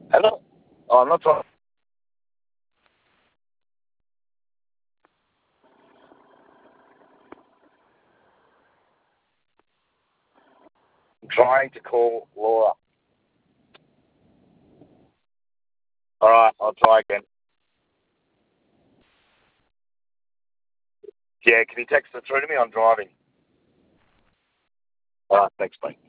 Hello? Oh, I'm not trying. I'm trying to call Laura. All right, I'll try again. Yeah, can you text it through to me? I'm driving. All right, thanks, mate.